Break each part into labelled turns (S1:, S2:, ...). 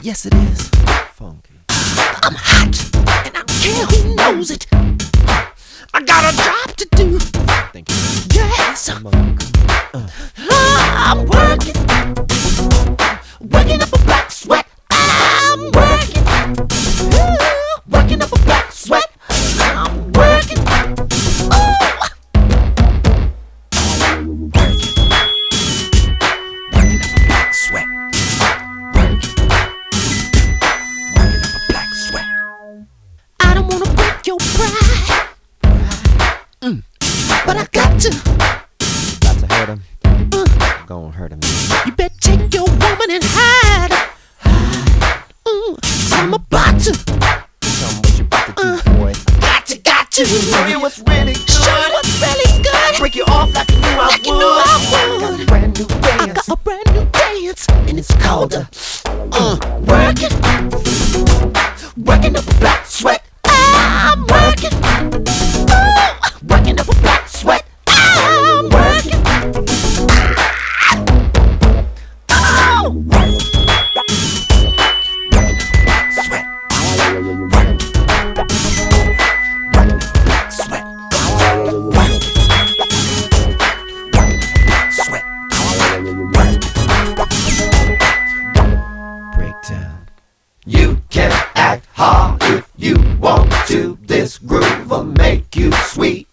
S1: Yes, it is. Funky.
S2: I'm hot, and I don't care who knows it. I got a job to do.
S1: Thank you.
S2: Yes,
S1: Come on.
S2: I'm working, working up a black sweat. I'm working, working up a black sweat. I'm working, working up a black sweat. Working up a black sweat. I don't wanna break your pride, but I got to.
S1: About to hurt him. Gonna hurt him.
S2: You better take your woman and hide. I'm about to.
S1: Tell him what you about to do, boy.
S2: Got to.
S1: Show you what's really good.
S2: Show you what's really good.
S1: Break you off like you knew I
S2: Like
S1: would.
S2: you knew I
S1: Got a
S2: would.
S1: brand new
S2: I
S1: dance.
S2: got a brand new dance, and it's called working. Working up a black sweat. I'm working. Working up a black sweat. I'm working.
S1: Breakdown.
S2: You can act hard if you want to. This groove will make you sweet.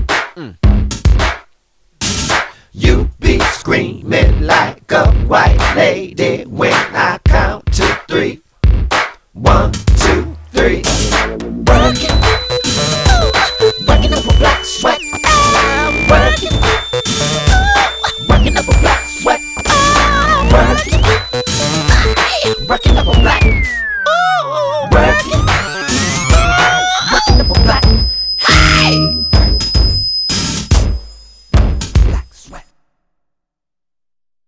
S2: You be screaming like a white lady when I count to 3. 1, 2, 3. Working, working up a black sweat. I'm working, working up a black sweat. I'm working up a black. Working.